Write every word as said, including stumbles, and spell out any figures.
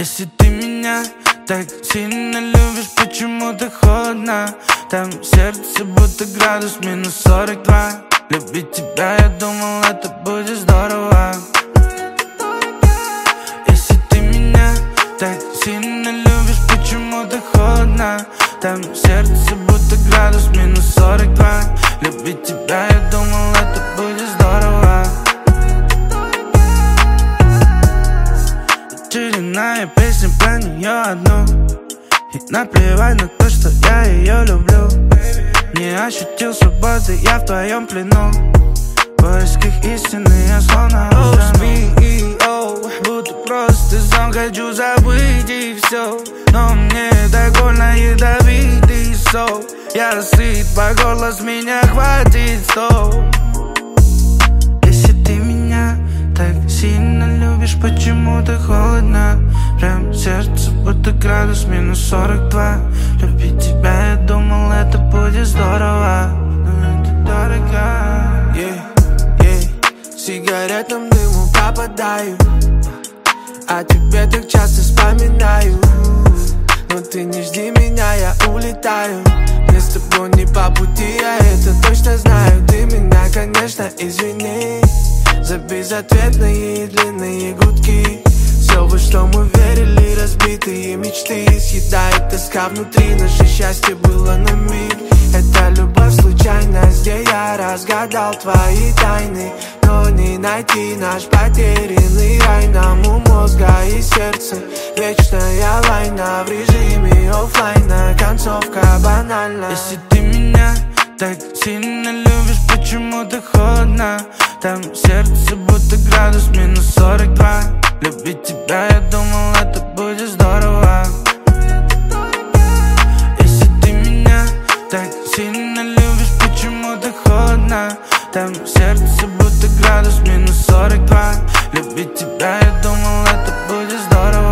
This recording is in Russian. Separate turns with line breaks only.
Если ты меня так сильно любишь, почему ты холодна? Там в сердце будто градус минус сорок два. Любить тебя, я думал, это будет здорово. Если ты меня так сильно любишь, почему ты холодна? Там в сердце будто градус минус сорок два. Любить тебя, я думал, это будет здорово. Очередная песня про нее одну, и наплевать на то, что я ее люблю. Не ощутил свободы, я в твоем плену. В поисках истины я словно утону. Будто просто сон, хочу забыть и все. Но мне так больно ядовитый сок. Я сыт по горло, с меня хватит стоп. Если ты меня так сильно любишь, почему ты холодна? Прям в сердце будто градус минус сорок два. Любить тебя, я думал, это будет здорово, но это дорого.
Yeah, yeah. Сигаретным дыму попадаю, о тебе так часто вспоминаю. Но ты не жди меня, я улетаю. Мне с тобой не по пути, я это точно знаю. Ты меня, конечно, извини за безответные и длинные гудки. Все, во что мы верили, разбитые мечты. Съедает тоска внутри, наше счастье было на миг. Это любовь случайность, где я разгадал твои тайны. Но не найти наш потерянный рай. Нам у мозга и сердца вечная война. В режиме оффлайна концовка банальна.
Если ты меня так сильно любишь, почему ты холодна? Там в сердце будто градус минус сорок два. Любить тебя, я думал, это будет здорово. Если ты меня так сильно любишь, почему ты холодна? Там в сердце будто градус минус сорок два. Любить тебя, я думал, это будет здорово.